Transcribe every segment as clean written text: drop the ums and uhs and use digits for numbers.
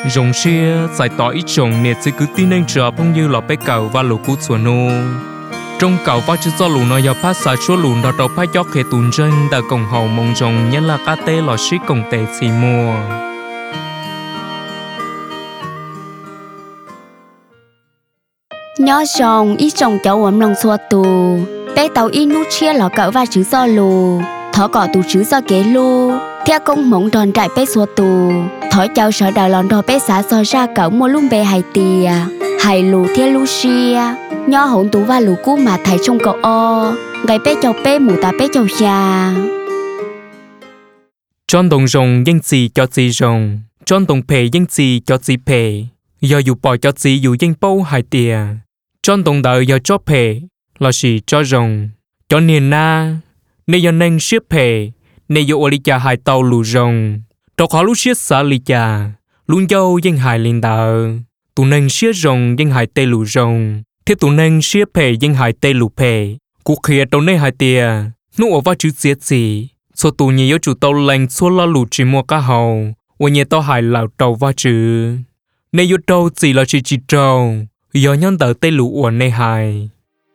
rồng xia giải tỏa ít rồng nè chỉ cứ tin anh chờ phong như lọ bé cầu và lũ cú chuột nô trong cầu và chữ do lũ nó giờ phát xả chúa lũ đó đầu phát gió khề tùn chân đã cổng hậu mong rồng nhất là cá tê lọ xí cổng tê xì mùa nhỏ rồng ít rồng cháu ấm lòng xua tù bé tàu ít nút chia lọ cỡ và chữ do lù thỏ cỏ tù chữ do kế lu theo công mộng đòn trại bé xua tù thỏ cháu sợ đào lòn đò bé xả so ra cỡ mua lung bê hay tìa hay lù theo lu xia nhỏ hỗn tú và lù cú mà thầy trong cậu o ngày bé cháu bé mù ta bé cháu già John đồng rồng danh gì cho gì rồng John đồng pè danh gì cho gì pè giờ dù bỏ cho gì dù danh bao hai tìa John đồng đời giờ cho pè là gì cho rồng cho niên na nên giờ nên xếp pè nên giờ oli cha hai tàu lù rồng tàu khó lú xếp xả li cha luôn dâu danh hai linh đạo tụ nên xếp rồng danh hai tê lù rồng thế tụ nên xếp pè danh hai tê lù pè cuộc khía tàu nên hai tìa nụ ở vào chữ giết gì số tụ nhiều chủ tàu lành số lo lù chỉ mua cá hầu và nhiều tàu hải lão tàu vào chữ nên yêu tàu chỉ là chỉ trâu giờ nhân tờ tê lù uẩn này hài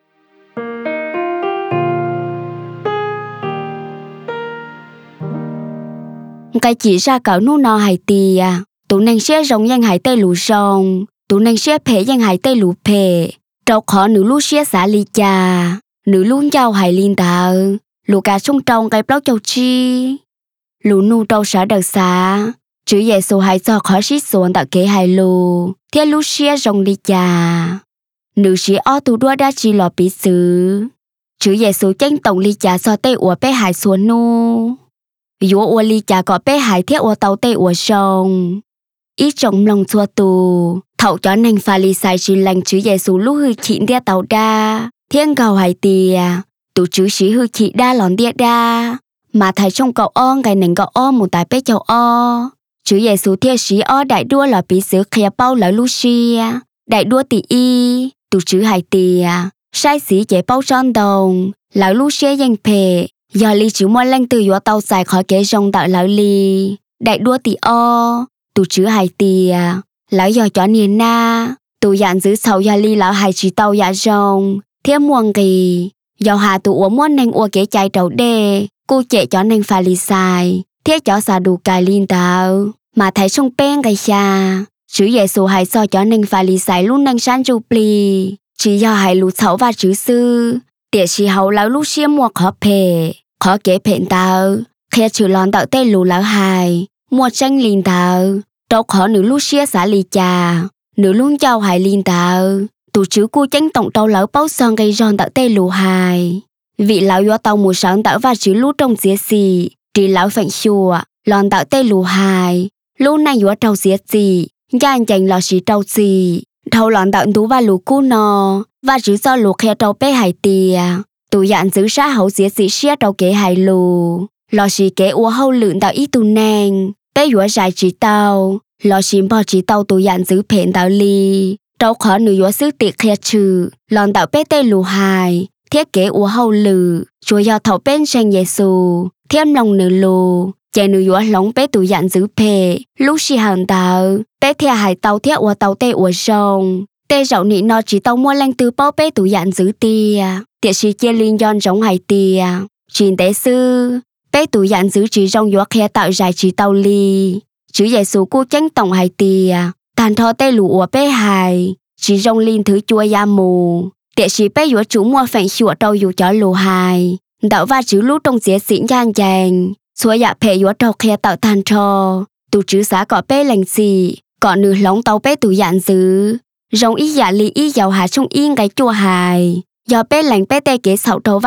cái chỉ ra cỡ nô nò hải tìa tụ nên xếp rồng danh hải tê lù rồng tụ nên xếp pè danh hải tê lù pè trâu khó nữ lú xếp xả li cha nữ lú châu hải linh đạo lù cả sông trông cái bóc châu chi lù nu trâu xả đợt xả chữ dạy số hải do khó xí xuống tạo kế hải lù thiết lú xếp rồng li cha nữ xí o tụ đua đa chi lò bí xứ chữ dạy số tranh tổng li cha so tê ủa bé hải xuống nu dũa ủa li cha có bé hải thiết ủa tàu tê ủa sông ít trong lòng chua tù thậu cho nành pha li sai chỉ lành chữ dạy số lú hư chịn đia tàu đa thiên cầu hải tìa tụ chữ sĩ hư chị đa lòn đia đa mà thầy trong cậu o ngày nành cậu o một tài bé chậu o chữ dạy số thiên sĩ o đại đua là bí xứ khía bao lỡ Lucia đại đua tỷ y tụ chữ hải tìa sai sĩ chế bao tròn đồng lỡ Lucia danh phê giờ li chữ mua lanh từ dũa tàu xài khỏi kế rong tạo lỡ li đại đua tỷ o tụ chữ hải tìa lỡ giờ cho niên na tụ dạn giữ sầu giờ li lỡ hải chỉ tàu dạ rong thiên muông kỳ dạo hà tụ uống muốn neng ua kế chai đầu đê cô trẻ cho neng pha li sai thiết cho xà đủ cài linh tàu mà thấy sông pen cái xa chữ dạy số hay so cho neng pha li sai luôn neng san chu pli chỉ do hay lú xấu và chữ sư tiệt chỉ hậu lão lú xiêm mua khó phê khó kế phèn tàu khi chữ lòn tạo tê lú lão hài mua tranh linh tàu đâu khó nữ lú xia xả li cha nữ luôn châu hài linh tàu tụ chữ cu tranh tổng tàu lão bao son gây giòn tạo tê lù hài vị lão do tàu mùa sáng tạo và chữ lú trong dĩa xì thì lão phận chùa lòn tạo tê lù hài lú này do trâu dĩa xì gan chành lò xì trâu xì thâu lòn tạo tú và lù cu nò và chữ do lù khe trâu bé hải tìa tụ dạn giữ sát hậu dĩa xì xia trâu kế hải lù lò xì kế ua hâu lượn tạo ít tù nang bé dũa dài chỉ tàu lò xì bò chỉ tàu tụ dạn giữ phèn tạo ly trâu khó nữ dũa sư tiệt khe trừ lòn tạo bé tê lù hài thiết kế ua hâu lử chùa do thầu bên sang Giêsu thêm lòng nữ lù chạy nữ dũa lóng bé tụ dạn giữ phê lúc xì hàng tạo bé thea hải tàu thiết ua tàu tê ua sông tê rậu nị nó chỉ tàu mua lanh từ bao bé tụ dạn giữ tia tiệt sĩ chia liên giòn giống hải tia chuyện tế sư bé tụ dạn giữ chỉ rong dũa khe tạo dài chỉ tàu ly chữ Giêsu cô tranh tổng hải tia tàn thọ tê lù ua bé hài chỉ rong liên thứ chua ya mù tiệt sĩ bé dũa chủ mua phèn chùa trâu dụ cho lù hài đạo và chữ lú trong dĩa xỉn gian chàng xua dạ phê dũa trâu khe tạo tàn thọ tụ chữ xã có bé lành xì có nữ lóng tàu bé tụ dạn giữ rong ý dạ lì ý giàu hà trong yên cái chùa hài do bé lành bé tê kế sậu trâu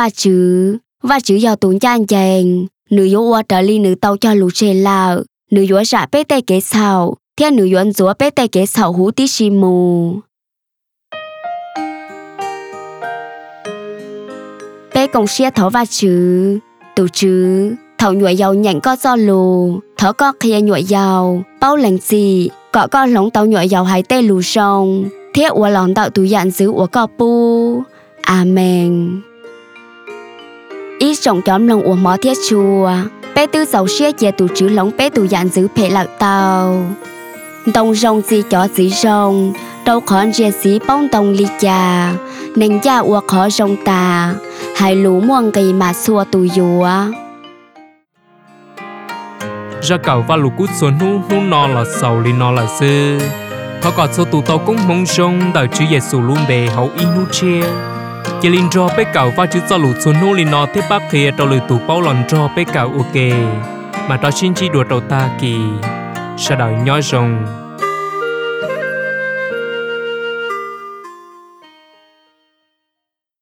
và chữ do tụ gian chàng nữ dũa ua trở ly nữ tàu cho lù chê lạo nữ dũa dạ bé tê kế sậu theo nữ dũa dũa bé tê kế sậu hú tí xì mù bé công xia thỏ và chữ tụ chữ thầu nhuệ dầu nhảnh có do lù thỏ có kia nhuệ dầu bao lành gì có lóng tàu nhuệ dầu hay tê lù sông thiết ua lòn tạo tụ dạn giữ ua có pu amen ít trọng chóm lòng ua mó thiết chùa bé tư dầu xia chè tụ chữ lóng bé tụ dạn giữ phê lạc tàu Đồng rồng gì cho gì rồng đâu khón dìa xí bông đồng lì cha nên cha ua khó rồng ta hai lũ muông cây mà xua tù dùa ra cầu và lũ cút xuống nu nó là sầu li nó là sư họ còn số tụ tàu cũng mong rong đợi chữ Giêsu luôn bề hậu in nu chia chỉ linh cho bé cầu và chữ cho lũ xuống nu li nó tiếp bác kia đầu lưỡi tụ bao lần cho bé cầu ok mà đó xin chỉ đùa đầu ta kỳ sa đời nhỏ rồng